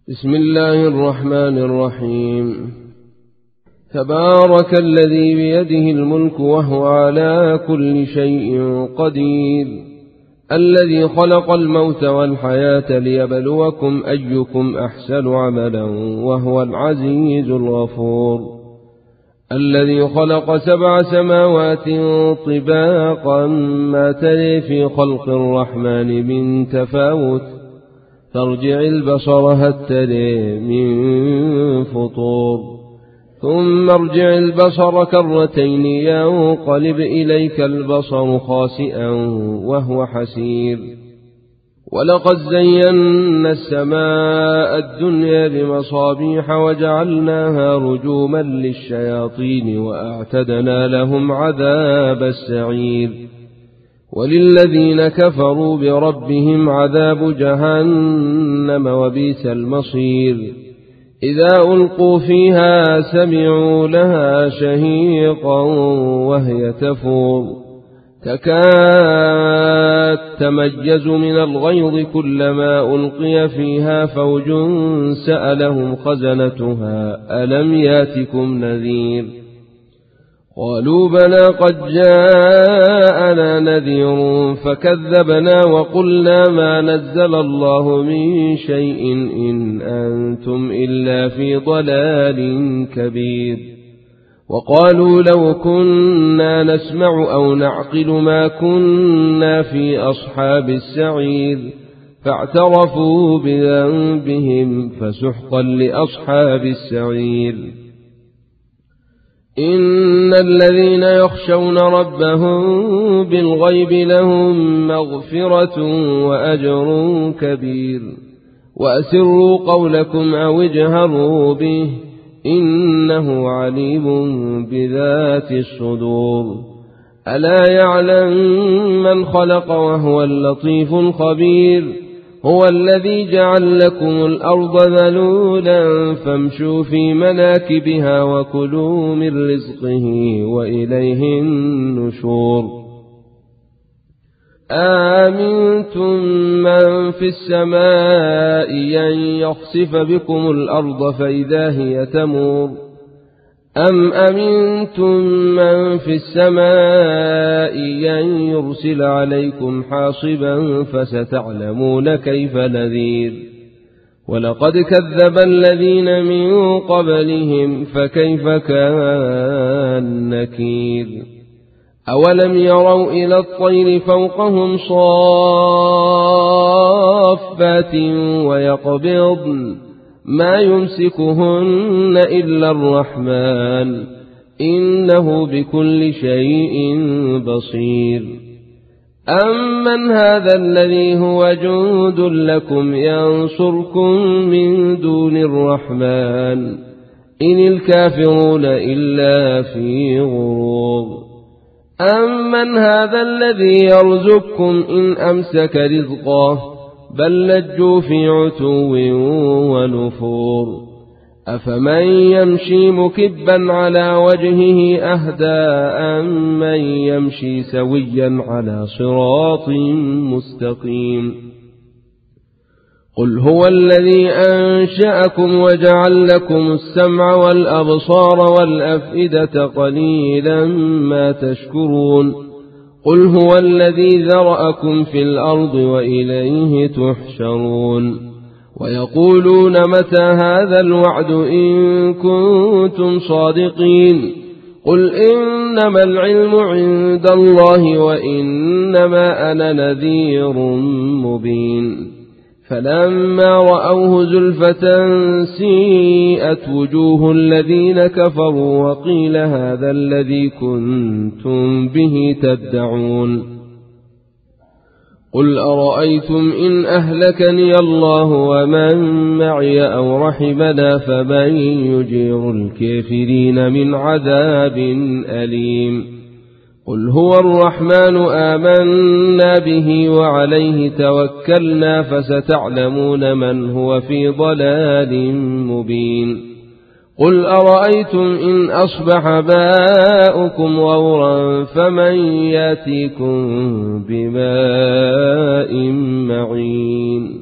بسم الله الرحمن الرحيم. تبارك الذي بيده الملك وهو على كل شيء قدير، الذي خلق الموت والحياة ليبلوكم أيكم أحسن عملا وهو العزيز الغفور، الذي خلق 7 سماوات طباقا ما تري في خلق الرحمن من تفاوت، فارجع البصر هل تري من فطور، ثم ارجع البصر كرتين ينقلب إليك البصر خاسئا وهو حسير. ولقد زينا السماء الدنيا بمصابيح وجعلناها رجوما للشياطين وأعتدنا لهم عذاب السعير. وللذين كفروا بربهم عذاب جهنم وبئس المصير. إذا ألقوا فيها سمعوا لها شهيقا وهي تفور، تكاد تميز من الغيظ كلما ألقي فيها فوج سألهم خزنتها ألم ياتكم نذير؟ قالوا بلى قد جاءنا نذير فكذبنا وقلنا ما نزل الله من شيء إن أنتم إلا في ضلال كبير. وقالوا لو كنا نسمع أو نعقل ما كنا في أصحاب السعير، فاعترفوا بذنبهم فسحقا لأصحاب السعير. إن الذين يخشون ربهم بالغيب لهم مغفرة وأجر كبير. وأسروا قولكم أو اجهروا به إنه عليم بذات الصدور. ألا يعلم من خلق وهو اللطيف الخبير. هو الذي جعل لكم الأرض ذلولا فامشوا في مناكبها وكلوا من رزقه وإليه النشور. آمنتم من في السماء أن يخسف بكم الأرض فإذا هي تمور، أم أمنتم من في السماء أن يرسل عليكم حاصبا فستعلمون كيف نذير. ولقد كذب الذين من قبلهم فكيف كان نكير. أولم يروا إلى الطير فوقهم صافات ويقبضن ما يمسكهن إلا الرحمن إنه بكل شيء بصير. أمن هذا الذي هو جند لكم ينصركم من دون الرحمن إن الكافرون إلا في غرور. أمن هذا الذي يرزقكم إن أمسك رزقه بل لجوا في عتو ونفور. أفمن يمشي مكبا على وجهه أهدى أم من يمشي سويا على صراط مستقيم. قل هو الذي أنشأكم وجعل لكم السمع والأبصار والأفئدة قليلا ما تشكرون. قل هو الذي ذرأكم في الأرض وإليه تحشرون. ويقولون متى هذا الوعد إن كنتم صادقين. قل إنما العلم عند الله وإنما أنا نذير مبين. فلما رأوه زلفة سيئت وجوه الذين كفروا وقيل هذا الذي كنتم به تدعون. قل أرأيتم إن أهلكني الله ومن معي أو رحمنا فمن يجير الكافرين من عذاب أليم. قل هو الرحمن آمنا به وعليه توكلنا فستعلمون من هو في ضلال مبين. قل أرأيتم إن أصبح ماؤكم غورا فمن ياتيكم بماء معين.